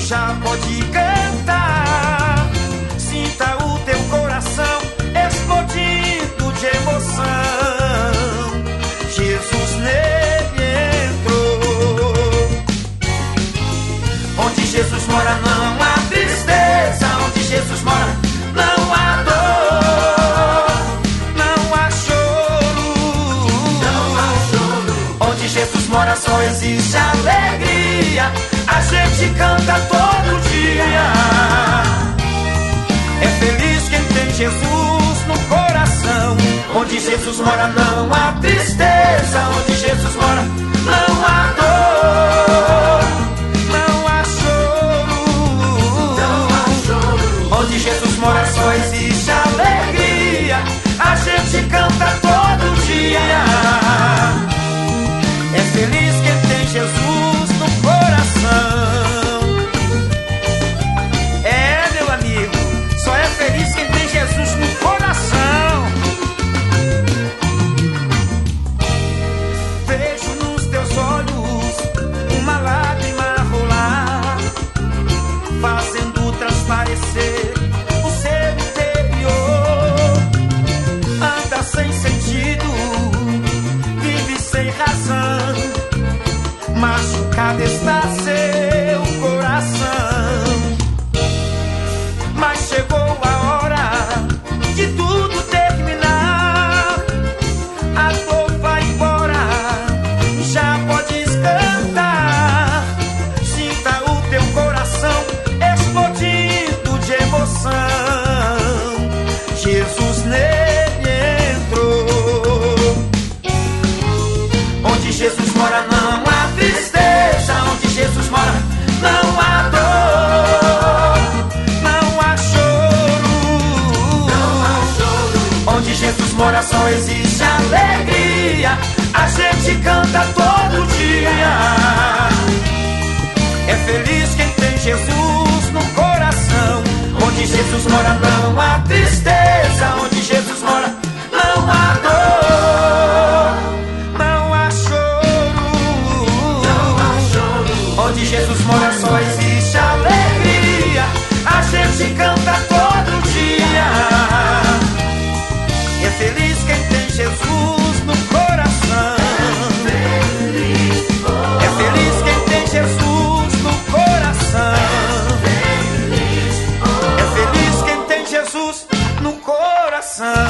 já pode cantar. Sinta o teu coração explodindo de emoção. Jesus nele entrou. Onde Jesus mora não há tristeza. Onde Jesus mora não há dor, não há choro. Onde Jesus mora só existe alegria. A gente canta todo dia. É feliz quem tem Jesus no coração. Onde Jesus mora não há tristeza. Onde Jesus mora não há dor, não há choro. Onde Jesus mora só existe alegria. A gente canta todo dia. É feliz quem tem Jesus no coração. É, meu amigo, só é feliz quem tem Jesus no coração. Vejo nos teus olhos uma lágrima rolar, fazendo transparecer o seu interior. Anda sem sentido, vive sem razão, machucado está seu coração. Mas chegou a hora de tudo terminar. A dor vai embora, já podes cantar. Sinta o teu coração explodindo de emoção. Jesus nele entrou. Onde Jesus mora não há tristeza. Onde Jesus mora não há dor, não há choro. Onde Jesus mora só existe alegria. A gente canta todo dia. É feliz quem tem Jesus no coração. Onde Jesus mora não há tristeza. Onde Jesus mora não há dor, não há choro. Onde Jesus mora só existe alegria. A gente canta todo dia. É feliz quem tem Jesus no coração. É feliz quem tem Jesus no coração. É feliz quem tem Jesus no coração.